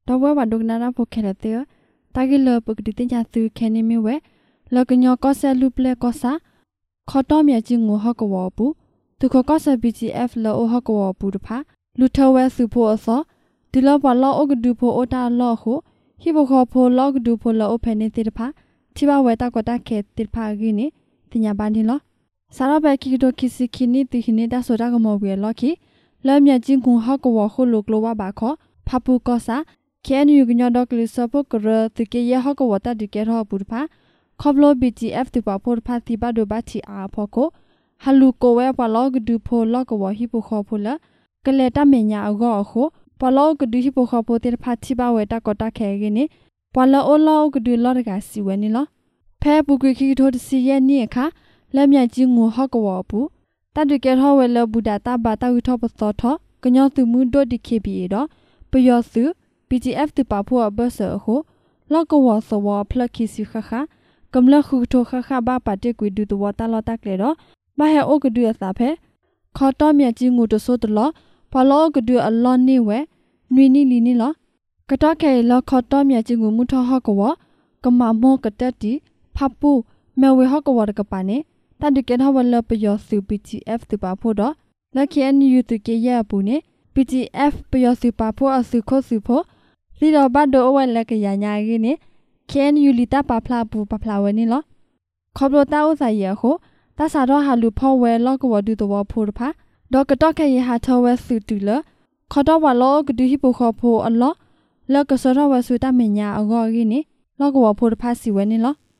တော့ဝဲဝါဒုကနာနာဖို့ခဲတဲ့တာဂီလပကတိတင်ချသူခဲနေမီဝဲလကညောကောဆဲလူပလက်ကောစာခေါ်တော်မြချင်းငိုဟကဝပူသူခကောဆဲ BGF လောဟကဝပူတဖာလူထဝဲစုဖို့အစောဒီလောဘလောအကဒူဖို့အတာလောဟုဟိဘခေါ်ဖို့လောကဒူဖို့လောဖဲနေတိတဖာချိဘဝဲတာကတာခဲတိဖာဂီနေတင်ညာပန်ဒီလောစာရဘဲခိဒိုခိစီခိနီတိခိနေတာဆိုတာကမောဝဲလော်ခီလဲမြချင်းငိုဟကဝဟုလုကလောဝဘာခောဖပူကောစာခဲနယူကညောဒေါကလီဆပုကရတိကေယဟကဝတာဒီကေရောပူတဖာခေါပလို BGF တူပါဖို့ဖာတိဘဒိုဘချီအာဖောကိုဟလူကိုဝဲပလောကဒူဖိုလောကဝဟိပိုခေါ်ဖိုလကလေတမညာအောအခုပလောကဒူဟိပိုခေါ်ဖိုတေဖာတိဘဝဲတကတာခဲကင်းနေပလောအိုလောကဒူလောကစီဝဲနေလောဖဲပူကွေခိထိုတစီရဲ့နိအခါလက်မြချင်းငူဟကဝပူတတ်တကေထောဝဲလဘူဒတာဘာတာဝီထောပစောထောကညောသူမှုဒိုဒီခေဘီတော့ပယောစု BGF တူပါဖို့ဘဆအခုလောကဝဆဝဖလခိစီခခကမ္လခုထိုခခဘာပါတေကွေဒူတဝတာလတာကလေတော့ဘာဟဲအိုကဒူရစာဖဲခေါ်တော်မြချင်းငူတဆိုးတလောဘလောကဒူအလောနေဝဲနွေနီလီနီလောကတောခဲလောခေါ်တော်မြချင်းငူမှုထဟကဝကမမောကတတီဖပူမဲဝဲဟကဝရကပါနေတတ်တကေထောဝလပယောစု BGF တူပါဖို့တော့လက်ခဲနယူတူကေရပူနေ BGF ပယောစုပါဖို့အစုခိုစုဖို့လီတော့ဘတ်ဒိုအဝဲလက်ကရညာကြီးနေခဲနယူလီတာပါဖလာပူပါဖလာဝဲနေလောခေါပလိုတာဥဆိုင်ရဟုတဆာတော့ဟာလူဖောဝဲလောကဝဒူတော်ဖို့တဖာဒေါကတောခဲရဟာထဝဲစုတူလခေါ်တော့ဝါလောကဒူဟိပိုခေါ်ဖို့အလောလက်ကစရဝဲစုတမညာအောကြီးနေလောကဝဖို့တဖာစီဝဲနေလော